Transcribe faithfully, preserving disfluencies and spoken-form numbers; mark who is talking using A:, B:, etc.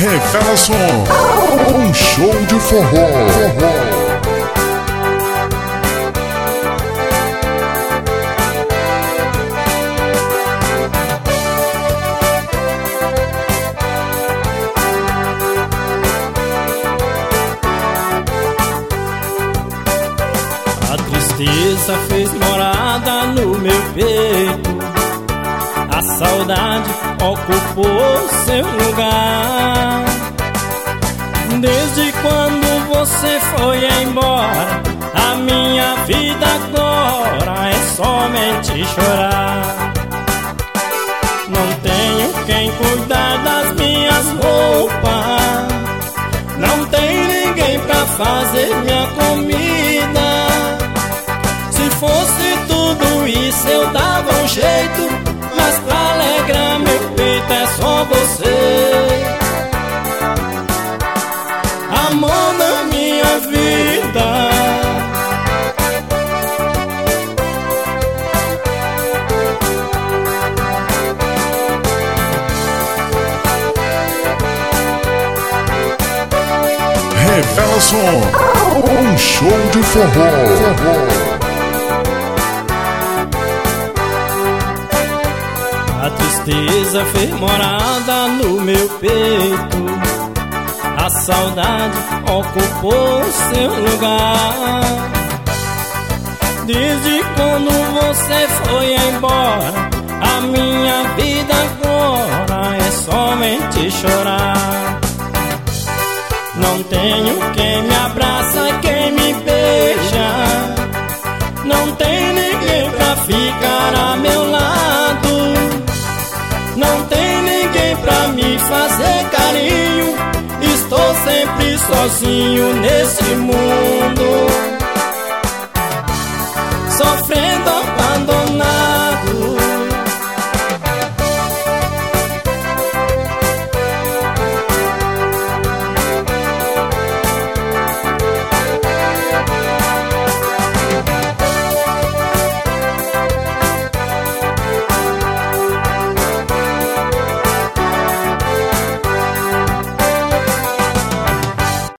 A: Revelação, um show de forró, forró.
B: A tristeza fez morada no meu peito, a saudade ocupou seu lugar. Desde quando você foi embora, a minha vida agora é somente chorar. Não tenho quem cuidar das minhas roupas, não tem ninguém pra fazer minha comida. Se fosse tudo isso eu dava um jeito, mas pra alegrar meu peito é só você. Amor na minha vida,
A: Revelação, um show de forró, forró.
B: A tristeza fez morada no meu peito, a saudade ocupou seu lugar. Desde quando você foi embora, a minha vida agora é somente chorar. Não tenho quem me abraça, quem me beija, não tem ninguém pra ficar a meu lado, não tem ninguém pra me fazer carinho. Estou sempre sozinho nesse mundo, sofrendo